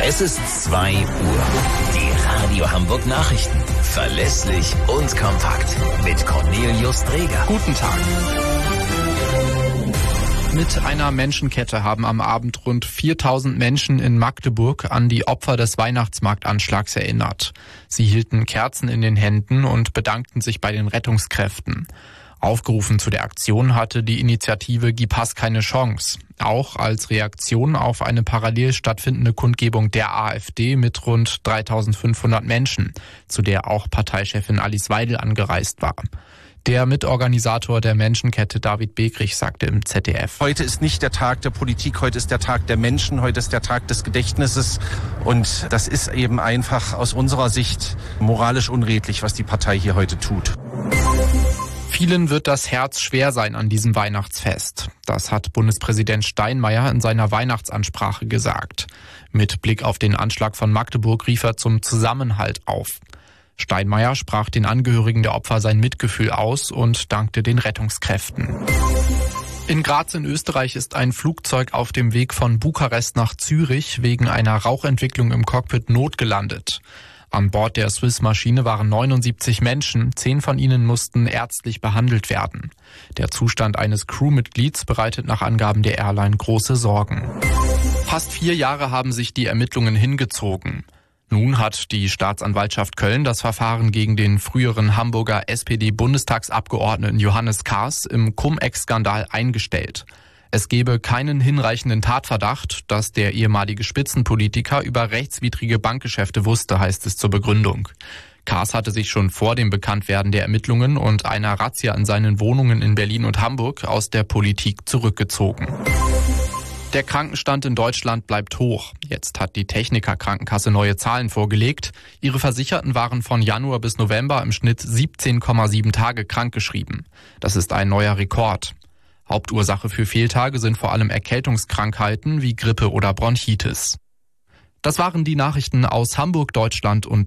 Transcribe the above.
Es ist 2 Uhr. Die Radio Hamburg Nachrichten. Verlässlich und kompakt. Mit Cornelius Dreger. Guten Tag. Mit einer Menschenkette haben am Abend rund 4000 Menschen in Magdeburg an die Opfer des Weihnachtsmarktanschlags erinnert. Sie hielten Kerzen in den Händen und bedankten sich bei den Rettungskräften. Aufgerufen zu der Aktion hatte die Initiative Gib Hass keine Chance. Auch als Reaktion auf eine parallel stattfindende Kundgebung der AfD mit rund 3500 Menschen, zu der auch Parteichefin Alice Weidel angereist war. Der Mitorganisator der Menschenkette David Begrich sagte im ZDF: Heute ist nicht der Tag der Politik, heute ist der Tag der Menschen, heute ist der Tag des Gedächtnisses. Und das ist eben einfach aus unserer Sicht moralisch unredlich, was die Partei hier heute tut. Vielen wird das Herz schwer sein an diesem Weihnachtsfest. Das hat Bundespräsident Steinmeier in seiner Weihnachtsansprache gesagt. Mit Blick auf den Anschlag von Magdeburg rief er zum Zusammenhalt auf. Steinmeier sprach den Angehörigen der Opfer sein Mitgefühl aus und dankte den Rettungskräften. In Graz in Österreich ist ein Flugzeug auf dem Weg von Bukarest nach Zürich wegen einer Rauchentwicklung im Cockpit notgelandet. An Bord der Swiss-Maschine waren 79 Menschen, 10 von ihnen mussten ärztlich behandelt werden. Der Zustand eines Crewmitglieds bereitet nach Angaben der Airline große Sorgen. Fast 4 Jahre haben sich die Ermittlungen hingezogen. Nun hat die Staatsanwaltschaft Köln das Verfahren gegen den früheren Hamburger SPD-Bundestagsabgeordneten Johannes Kahrs im Cum-Ex-Skandal eingestellt. Es gebe keinen hinreichenden Tatverdacht, dass der ehemalige Spitzenpolitiker über rechtswidrige Bankgeschäfte wusste, heißt es zur Begründung. Kahrs hatte sich schon vor dem Bekanntwerden der Ermittlungen und einer Razzia in seinen Wohnungen in Berlin und Hamburg aus der Politik zurückgezogen. Der Krankenstand in Deutschland bleibt hoch. Jetzt hat die Techniker-Krankenkasse neue Zahlen vorgelegt. Ihre Versicherten waren von Januar bis November im Schnitt 17,7 Tage krankgeschrieben. Das ist ein neuer Rekord. Hauptursache für Fehltage sind vor allem Erkältungskrankheiten wie Grippe oder Bronchitis. Das waren die Nachrichten aus Hamburg, Deutschland und